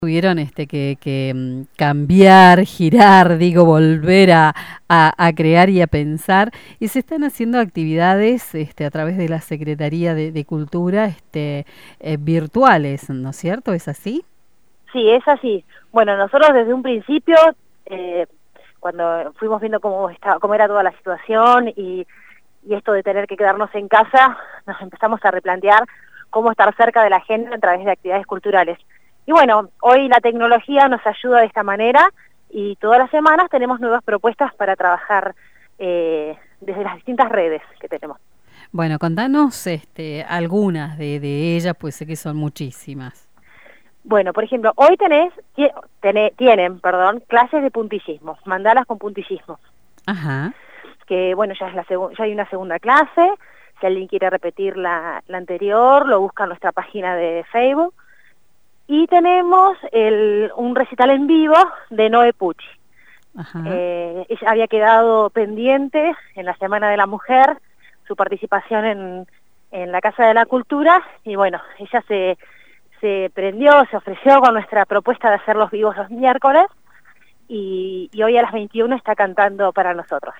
Tuvieron que cambiar, girar, digo, volver a crear y a pensar, y se están haciendo actividades a través de la Secretaría de Cultura virtuales, ¿no es cierto? ¿Es así? Sí, es así. Bueno, nosotros desde un principio, eh, cuando fuimos viendo cómo era toda la situación y esto de tener que quedarnos en casa, nos empezamos a replantear cómo estar cerca de la gente a través de actividades culturales. Y bueno, hoy la tecnología nos ayuda de esta manera y todas las semanas tenemos nuevas propuestas para trabajar desde las distintas redes que tenemos. Bueno, contanos algunas de ellas, pues sé que son muchísimas. Bueno, por ejemplo, hoy tienen, clases de puntillismo, mandalas con puntillismo. Ajá. Que bueno, ya hay una segunda clase. Si alguien quiere repetir la anterior, lo busca en nuestra página de Facebook. Y tenemos un recital en vivo de Noe Pucci. Ajá. Ella había quedado pendiente en la Semana de la Mujer, su participación en la Casa de la Cultura, y bueno, ella se prendió, se ofreció con nuestra propuesta de hacer los vivos los miércoles, y hoy a las 21 está cantando para nosotros.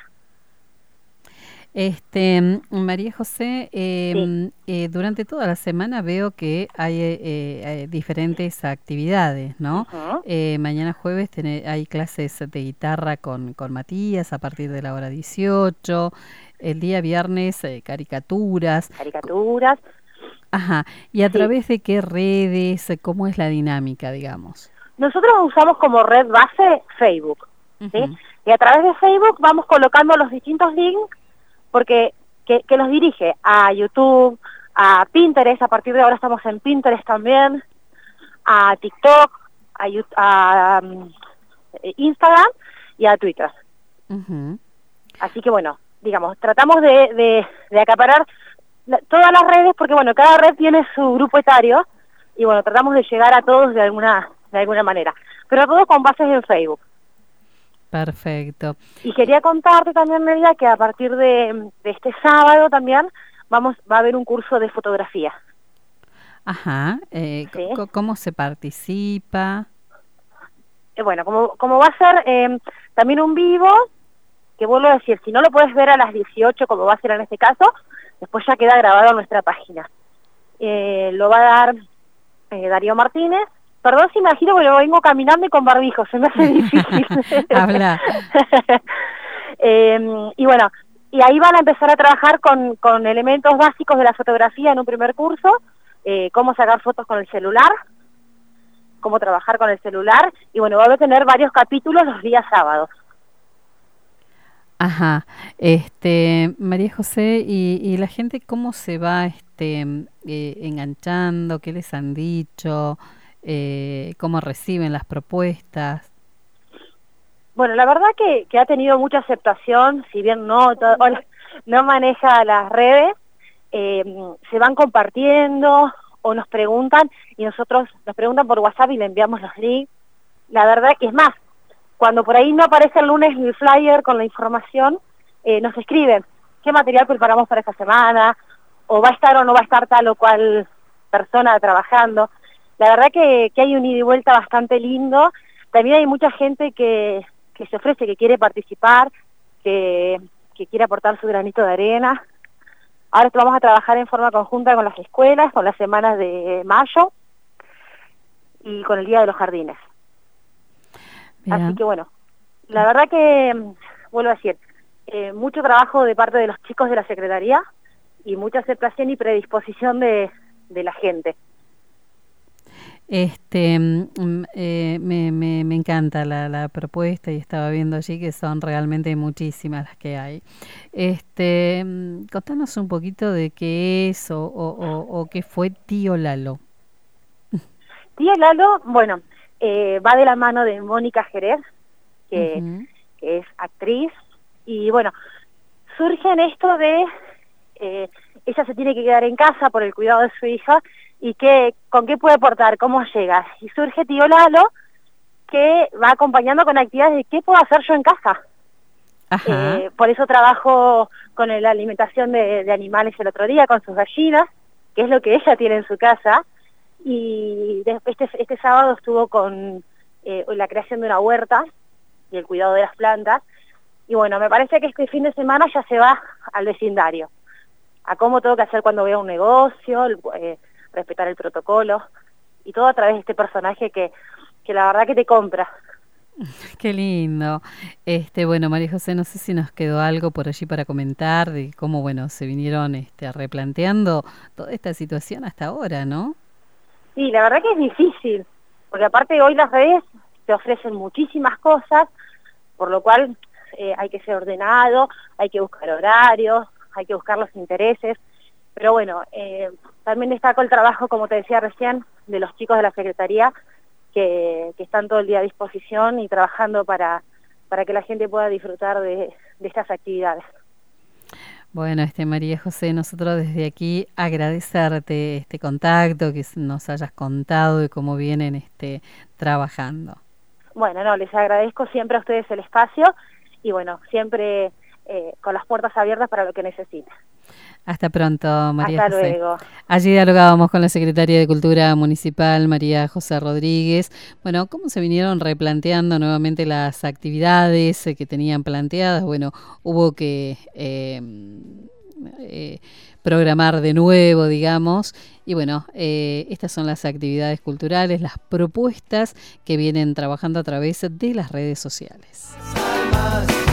María José, Sí. durante toda la semana veo que hay diferentes actividades, ¿no? Uh-huh. Mañana jueves hay clases de guitarra con Matías a partir de la hora 18. El día viernes caricaturas. Caricaturas. Ajá. ¿Y a Sí. través de qué redes? ¿Cómo es la dinámica, digamos? Nosotros usamos como red base Facebook, ¿sí? Ujú. Y a través de Facebook vamos colocando los distintos links porque que nos dirige a YouTube, a Pinterest. A partir de ahora estamos en Pinterest también, a TikTok, a Instagram y a Twitter. Ujú. Así que bueno, digamos, tratamos de acaparar todas las redes porque bueno, cada red tiene su grupo etario y bueno, tratamos de llegar a todos de alguna manera, pero todo con bases en Facebook. Perfecto. Y quería contarte también, Nelia, que a partir de este sábado también va a haber un curso de fotografía. Ajá. ¿Sí? ¿Cómo se participa? Bueno, como va a ser también un vivo, que vuelvo a decir, si no lo puedes ver a las 18 como va a ser en este caso, después ya queda grabado en nuestra página. Lo va a dar Darío Martínez. Perdón si me agito porque vengo caminando y con barbijo, se me hace difícil. Habla. Y bueno, y ahí van a empezar a trabajar con elementos básicos de la fotografía en un primer curso, cómo sacar fotos con el celular, cómo trabajar con el celular, y bueno, va a tener varios capítulos los días sábados. Ajá. María José, y la gente cómo se va enganchando, qué les han dicho, cómo reciben las propuestas. Bueno, la verdad que ha tenido mucha aceptación, si bien no maneja las redes, se van compartiendo o nos preguntan, y nosotros nos preguntan por WhatsApp y le enviamos los links. La verdad que es más, cuando por ahí no aparece el lunes el flyer con la información, nos escriben qué material preparamos para esta semana, o va a estar o no va a estar tal o cual persona trabajando. La verdad que hay un ida y vuelta bastante lindo. También hay mucha gente que se ofrece, que quiere participar, que quiere aportar su granito de arena. Ahora vamos a trabajar en forma conjunta con las escuelas, con las semanas de mayo y con el Día de los Jardines. Así Bien. que bueno, la verdad que, vuelvo a decir, mucho trabajo de parte de los chicos de la Secretaría y mucha aceptación y predisposición de la gente. Me encanta la propuesta y estaba viendo allí que son realmente muchísimas las que hay. Contanos un poquito de qué es o qué fue Tío Lalo. Tía Lalo, bueno, va de la mano de Mónica Jerez, que, Ujú. que es actriz, y bueno, surge en esto de ella se tiene que quedar en casa por el cuidado de su hija, y con qué puede aportar, cómo llega. Y surge Tío Lalo, que va acompañando con actividades de qué puedo hacer yo en casa. Ajá. Por eso trabajo con la alimentación de animales el otro día, con sus gallinas, que es lo que ella tiene en su casa, y este sábado estuvo con la creación de una huerta y el cuidado de las plantas. Y bueno, me parece que este fin de semana ya se va al vecindario, a cómo tengo que hacer cuando voy a un negocio, respetar el protocolo, y todo a través de este personaje que la verdad que te compra. Qué lindo. Bueno, María José, no sé si nos quedó algo por allí para comentar de cómo, bueno, se vinieron replanteando toda esta situación hasta ahora, ¿no? Sí, la verdad que es difícil, porque aparte hoy las redes te ofrecen muchísimas cosas, por lo cual hay que ser ordenado, hay que buscar horarios, hay que buscar los intereses, pero bueno, también destaco el trabajo, como te decía recién, de los chicos de la Secretaría, que están todo el día a disposición y trabajando para que la gente pueda disfrutar de estas actividades. Bueno, María José, nosotros desde aquí agradecerte este contacto, que nos hayas contado de cómo vienen trabajando. Bueno, no, les agradezco siempre a ustedes el espacio y bueno, siempre con las puertas abiertas para lo que necesiten. Hasta pronto, María Hasta José. luego. Allí dialogábamos con la Secretaria de Cultura Municipal, María José Rodríguez. Bueno, cómo se vinieron replanteando nuevamente las actividades que tenían planteadas. Bueno, hubo que programar de nuevo, digamos. Y bueno, estas son las actividades culturales, las propuestas que vienen trabajando a través de las redes sociales.